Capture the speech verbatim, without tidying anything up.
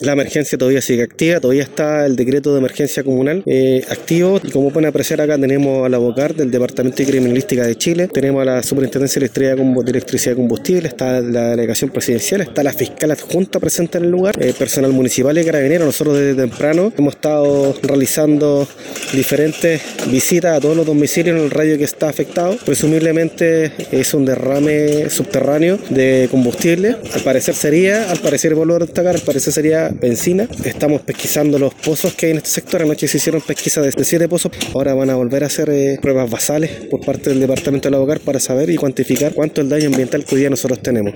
La emergencia todavía sigue activa, todavía está el decreto de emergencia comunal eh, activo, y como pueden apreciar acá tenemos a la VOCAR del Departamento de Criminalística de Chile, tenemos a la Superintendencia de Electricidad y Combustible, está la delegación presidencial, está la fiscal adjunta presente en el lugar, eh, personal municipal y carabinero. Nosotros desde temprano hemos estado realizando diferentes visitas a todos los domicilios en el radio que está afectado. Presumiblemente es un derrame subterráneo de combustible, al parecer sería, al parecer vuelvo a destacar, al parecer sería benzina. Estamos pesquisando los pozos que hay en este sector. Anoche se hicieron pesquisas de siete pozos. Ahora van a volver a hacer eh, pruebas basales por parte del departamento de la VOCAR para saber y cuantificar cuánto es el daño ambiental que hoy día nosotros tenemos.